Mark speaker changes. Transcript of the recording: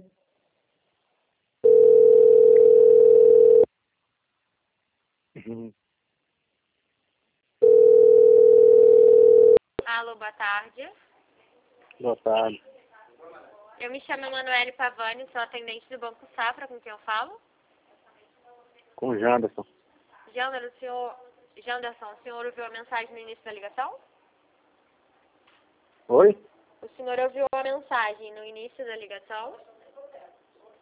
Speaker 1: Alô, boa tarde.
Speaker 2: Boa tarde.
Speaker 1: Eu me chamo Emanuele Pavani, sou atendente do Banco Safra, com quem eu falo.
Speaker 2: Com o Janderson.
Speaker 1: Janderson, o senhor ouviu a mensagem no início da ligação?
Speaker 2: Oi?
Speaker 1: O senhor ouviu a mensagem no início da ligação?